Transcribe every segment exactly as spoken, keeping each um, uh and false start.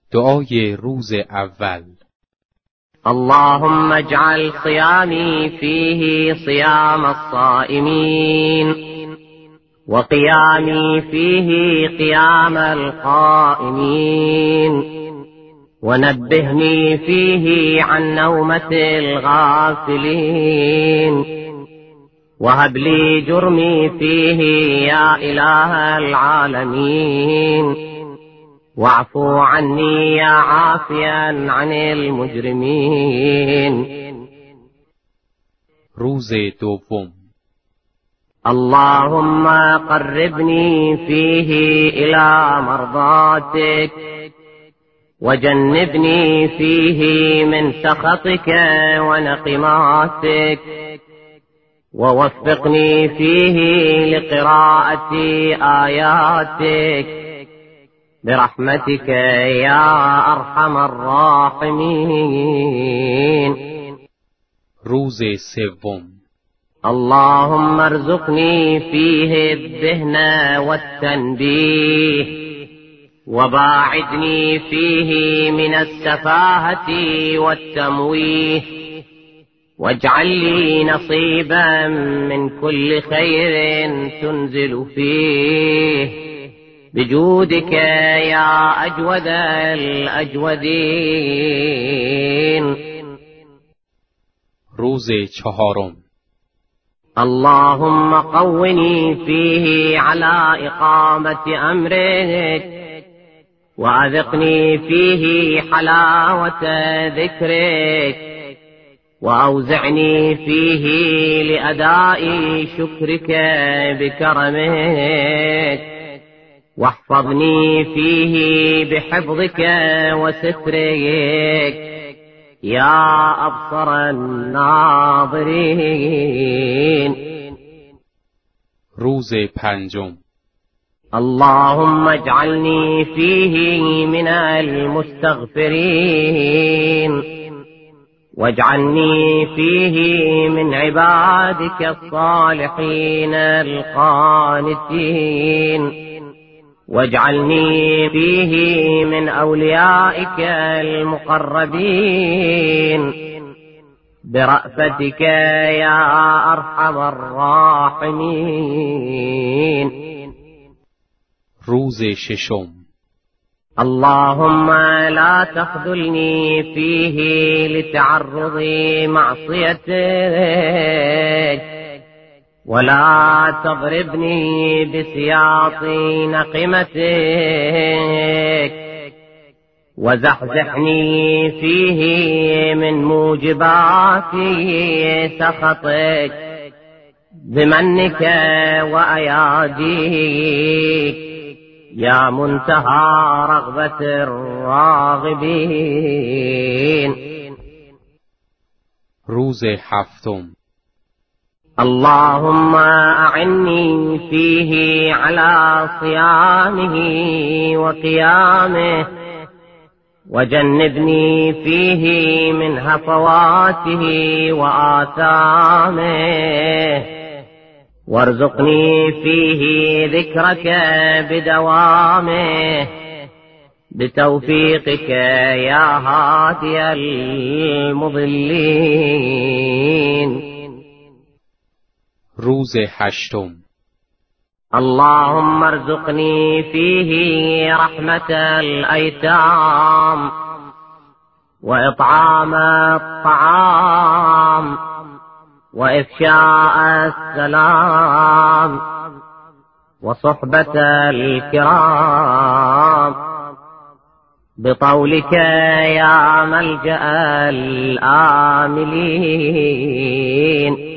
دعای روز اول. اللهم اجعل صيامي فيه صيام الصائمين وقيامي فيه قيام القائمين ونبهني فيه عن نومة الغافلين وهب لي جرمي فيه يا إله العالمين واعفو عني يا عافيا عن المجرمين. روز دوم. اللهم قربني فيه إلى مرضاتك وجنبني فيه من سخطك ونقماتك ووفقني فيه لقراءة آياتك برحمتك يا أرحم الراحمين. روز سوم. اللهم ارزقني فيه الذهن والتنبيه وباعدني فيه من السفاهة والتمويه واجعل لي نصيبا من كل خير تنزل فيه بجودك يا أجود الأجودين. روز چهارم. اللهم قوني فيه على إقامة أمرك وأذقني فيه حلاوة ذكرك وأوزعني فيه لأداء شكرك بكرمك واحفظني فيه بحفظك وسترك يا أبصر الناظرين. روز پنجم. اللهم اجعلني فيه من المستغفرين واجعلني فيه من عبادك الصالحين القانتين واجعلني فيه من أوليائك المقربين برأفتك يا أرحم الراحمين. روز ششم. اللهم لا تخذلني فيه لتعرض معصيتك ولا تضربني بسياط نقمتك وزحزحني فيه من موجبات سخطك بمنك وأياديك يا منتهى رغبة الراغبين. روز هفتم. اللهم أعني فيه على صيامه وقيامه وجنبني فيه من هفواته وآثامه وارزقني فيه ذكرك بدوامه بتوفيقك يا هادي المضلين. روز هشتم. اللهم ارزقني فيه رحمة الأيتام وإطعام الطعام وإفشاء السلام وصحبة الكرام بطولك يا ملجأ الآملين.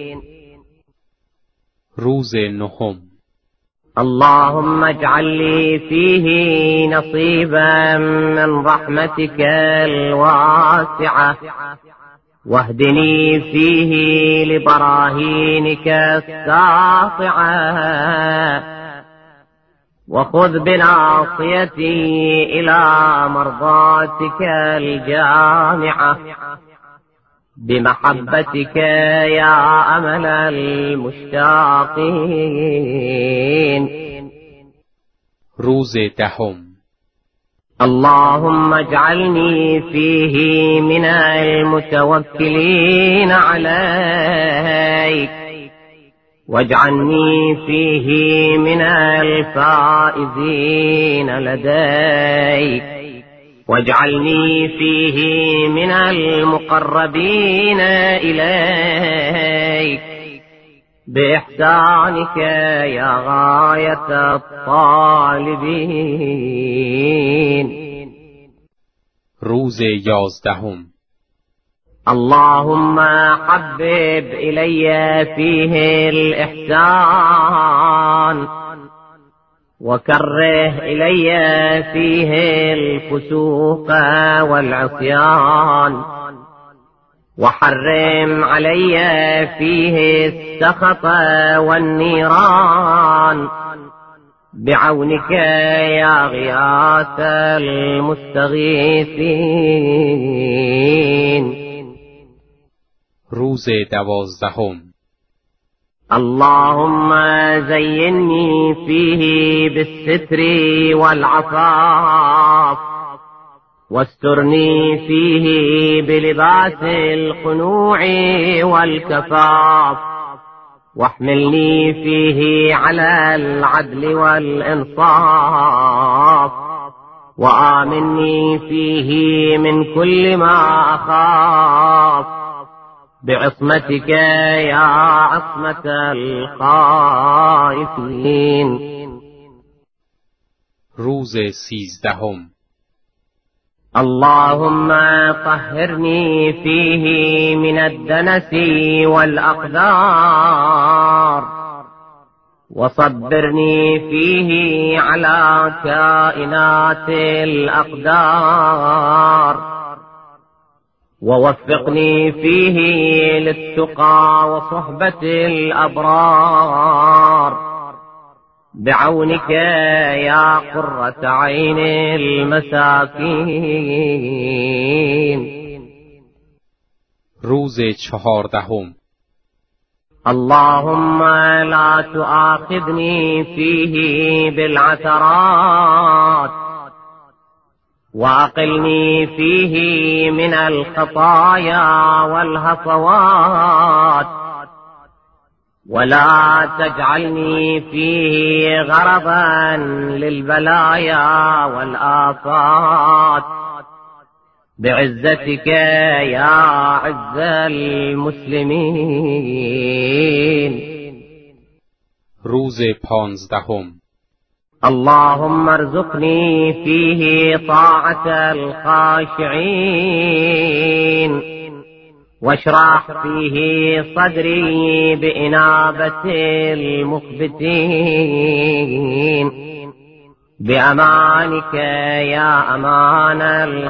روز نهم. اللهم اجعل لي فيه نصيبا من رحمتك الواسعة واهدني فيه لبراهينك الساطعة وخذ بناصيتي إلى مرضاتك الجامعة بمحبتك يا أمل المشتاقين. روز دهم. اللهم اجعلني فيه من المتوكلين عليك، واجعلني فيه من الفائزين لديك، واجعلني فيه من المقربين إليك بإحسانك يا غاية الطالبين. روز یازدهم. اللهم حبب إلي فيه الإحسان، وكره إلي فيه الفسوق والعصيان، وحرم علي فيه السخط والنيران بعونك يا غياث المستغيثين. روز دوازدهم. اللهم زينني فيه بالستر والعفاف، واسترني فيه بلباس القنوع والكفاف، واحملني فيه على العدل والإنصاف، وآمني فيه من كل ما أخاف بعصمتك يا عصمة الخائفين. روز سیزدهم. اللهم طهرني فيه من الدنس والأقدار، وصبرني فيه على كائنات الأقدار، ووفقني فيه للتقى وصحبة الأبرار بعونك يا قرة عين المساكين. روز چهاردهم. اللهم لا تؤاخذني فيه بالعثرات، وأقلني فيه من الخطايا والهفوات، ولا تجعلني فيه غرضا للبلايا والآفات بعزتك يا عز المسلمين. روز پانزدهم. اللهم ارزقني فيه طاعة الخاشعين، واشرح فيه صدري بإنابة المخبتين بأمانك يا أمان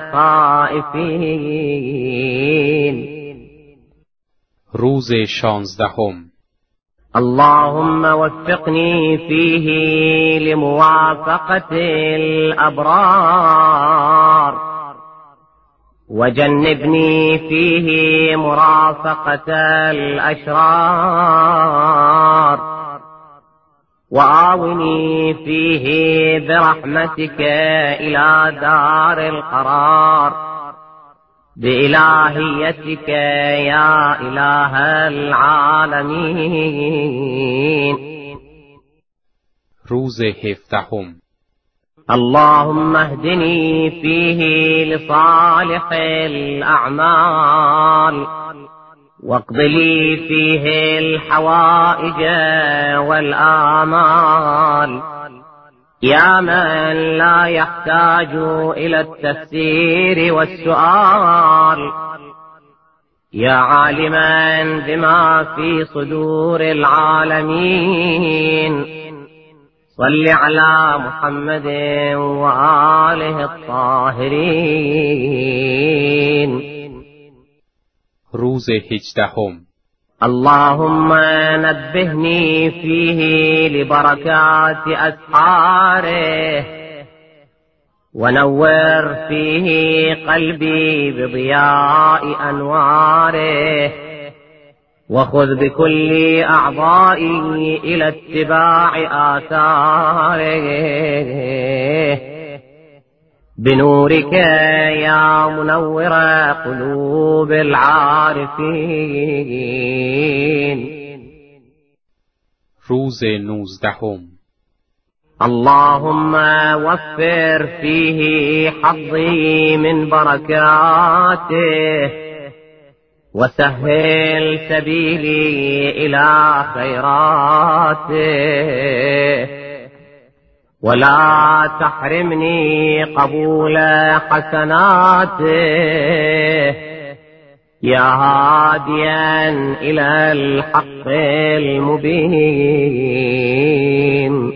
الخائفين. روز شانزدهم. اللهم وفقني فيه لموافقة الأبرار، وجنبني فيه مرافقة الأشرار، وآوني فيه برحمتك إلى دار القرار بإلهيتك يا إله العالمين. روز هفدهم. اللهم اهدني فيه لصالح الأعمال، واقض لي فيه الحوائج والآمال يا من لا يحتاج إلى التفسير والسؤال، يا عالما بما في صدور العالمين. صل على محمد وآله الطاهرين. روز هجدهم. اللهم نبهني فيه لبركات أسحاره، ونور فيه قلبي بضياء أنواره، وخذ بكل أعضائي إلى اتباع آثاره بنورك يا منور قلوب العارفين. روز نوزدهم. اللهم وفر فيه حظي من بركاته وسهل سبيلي إلى خيراته ولا تحرمني قبول حسناته يا هاديا إلى الحق المبين.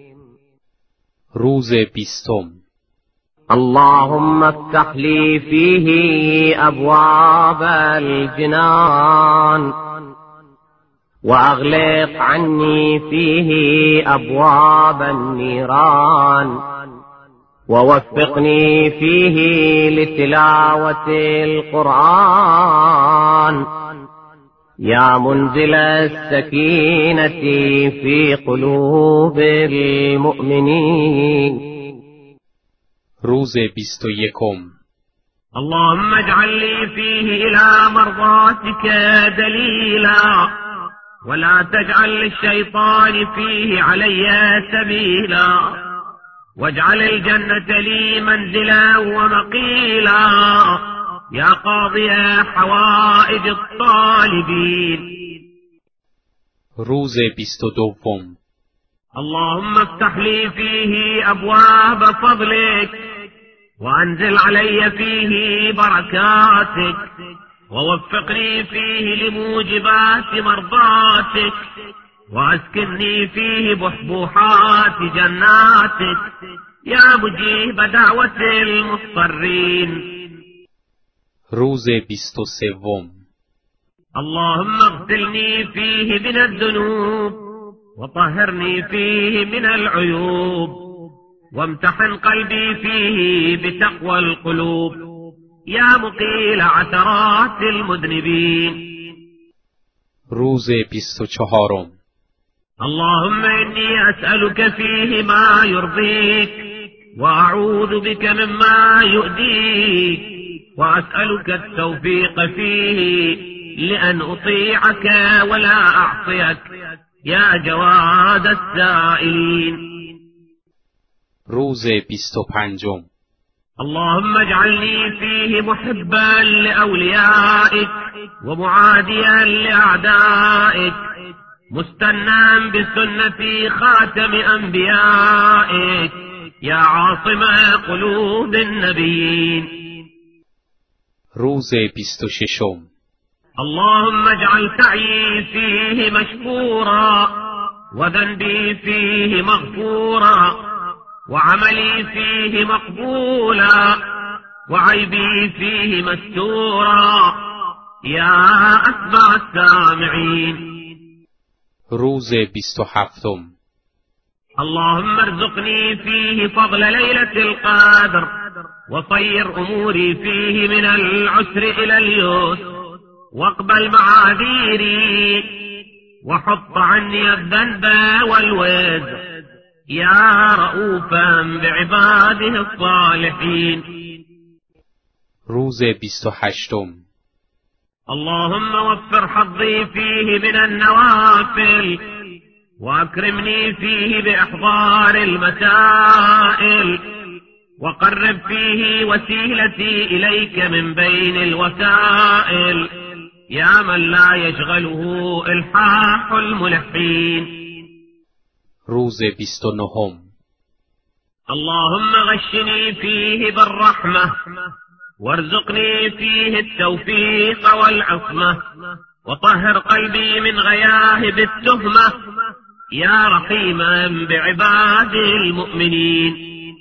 روز بیستم. اللهم افتح لي فيه أبواب الجنان وأغلق عني فيه أبواب النيران ووفقني فيه لتلاوة القرآن يا منزل السكينة في قلوب المؤمنين. روز بیست و یکم. اللهم اجعل لي فيه إلى مرضاتك دليلا ولا تجعل للشيطان فيه علي سبيلا واجعل الجنة لي منزلا ومقيلا يا قاضي حوائج الطالبين. روز بیست و دوم. اللهم افتح لي فيه أبواب فضلك وأنزل علي فيه بركاتك ووفقني فيه لموجبات مرضاتك وأسكنني فيه بحبوحات جناتك يا مجيب دعوة المضطرين. روز بیست و سوم. اللهم اغسلني فيه من الذنوب وطهرني فيه من العيوب وامتحن قلبي فيه بتقوى القلوب يا مقيل عثرات المذنبين. روز بیست و چهارم. اللهم إني أسألك فيه ما يرضيك وأعوذ بك مما يؤذيك وأسألك التوفيق فيه لأن أطيعك ولا أعصيك يا جواد السائلين. روز بیست و پنجم. اللهم اجعلني فيه محبا لأوليائك ومعاديا لأعدائك مستنى بسنة خاتم أنبيائك يا عاصم قلوب النبيين. روز بیست و ششم. اللهم اجعل سعيي فيه مشكورا وذنبي فيه مغفورا وعملي فيه مقبولا وعيبي فيه مستورا يا أسمع السامعين. روز بیست و هفتم. اللهم ارزقني فيه فضل ليلة القدر وطير أموري فيه من العسر إلى اليسر واقبل معاذيري وحط عني الذنب والوزر يا رؤوفا بعباده الصالحين. روز بیست و هشتم. اللهم وفر حظي فيه من النوافل وأكرمني فيه بإحضار المسائل وقرب فيه وسيلتي إليك من بين الوسائل يا من لا يشغله إلحاح الملحين. روز بیست و نهم. اللهم غشني فيه بالرحمة وارزقني فيه التوفيق والعصمة وطهر قلبي من غياهب التهمة يا رحيما بعباده المؤمنين.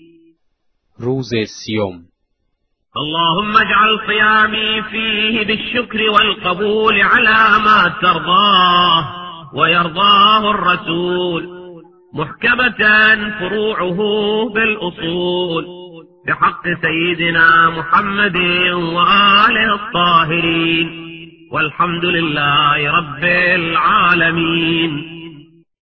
روز سیوم. اللهم اجعل صيامي فيه بالشكر والقبول على ما ترضاه ويرضاه الرسول محكمة فروعه بالأصول بحق سيدنا محمد وآله الطاهرين والحمد لله رب العالمين.